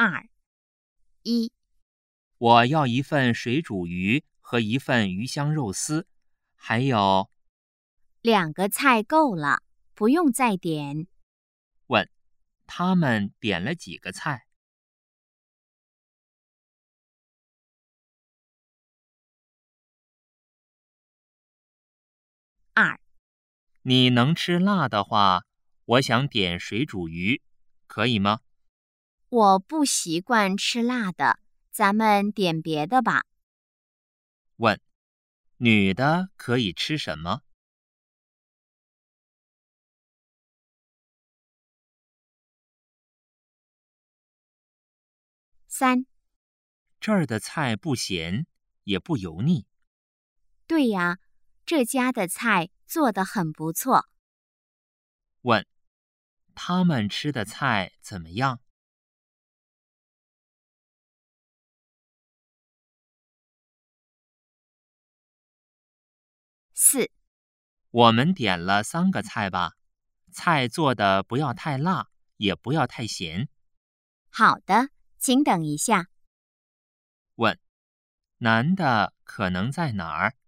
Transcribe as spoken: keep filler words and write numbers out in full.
二、一。 我要一份水煮鱼和一份鱼香肉丝，还有…… 两个菜够了，不用再点。 问，他们点了几个菜？ 二、 你能吃辣的话，我想点水煮鱼，可以吗？ 我不习惯吃辣的，咱们点别的吧。 问，女的可以吃什么？ 三、 这儿的菜不咸，也不油腻。 对呀，这家的菜做得很不错。 问，他们吃的菜怎么样？ 四、 我们点了三个菜吧，菜做的不要太辣，也不要太咸。 好的，请等一下。 问，男的可能在哪儿？